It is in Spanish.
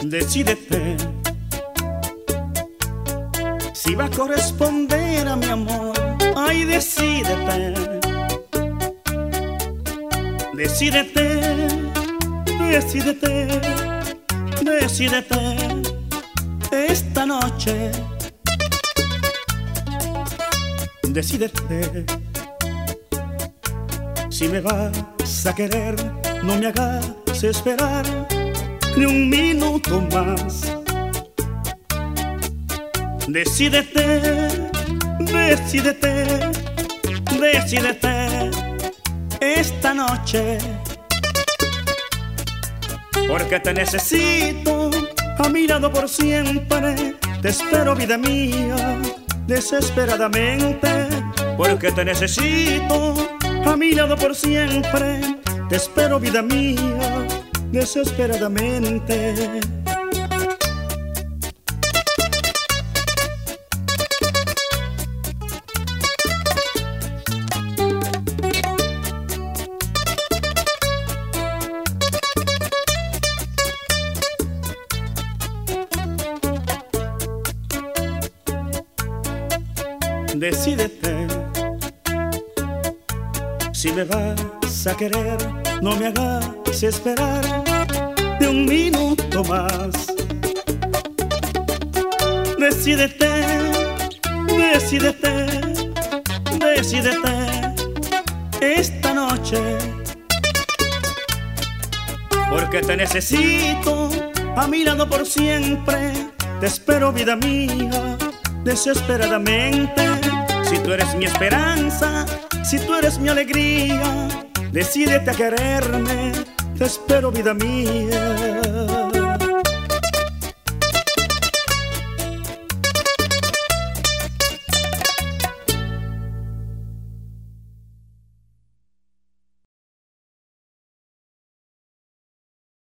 Decídete si va a corresponder a mi amor. Ay, decídete. Decídete, decídete, decídete esta noche. Decídete si me vas a querer, no me hagas esperar ni un minuto más. Decídete, decídete, decídete esta noche, porque te necesito a mi lado por siempre. Te espero, vida mía, desesperadamente, porque te necesito a mi lado por siempre. Te espero, vida mía, desesperadamente. Decídete si me vas a querer, no me hagas esperar ni un minuto más. Decídete, decídete, decídete esta noche, porque te necesito a mi lado por siempre. Te espero, vida mía, desesperadamente. Si tú eres mi esperanza, si tú eres mi alegría, decídete a quererme. Te espero, vida mía.